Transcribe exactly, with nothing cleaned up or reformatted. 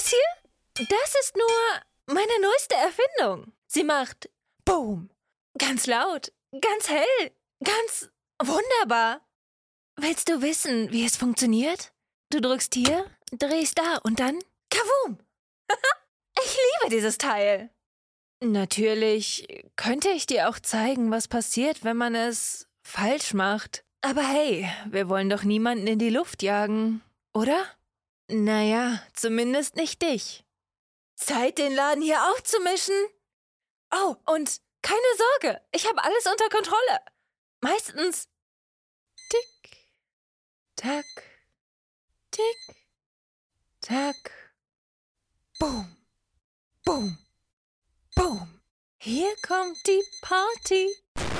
Das hier? Das ist nur meine neueste Erfindung. Sie macht Boom. Ganz laut, ganz hell, ganz wunderbar. Willst du wissen, wie es funktioniert? Du drückst hier, drehst da und dann Kavum! Ich liebe dieses Teil. Natürlich könnte ich dir auch zeigen, was passiert, wenn man es falsch macht. Aber hey, wir wollen doch niemanden in die Luft jagen, oder? Naja, zumindest nicht dich. Zeit, den Laden hier aufzumischen. Oh, und keine Sorge, ich habe alles unter Kontrolle. Meistens tick, tack, tick, tack, boom, boom, boom. Hier kommt die Party.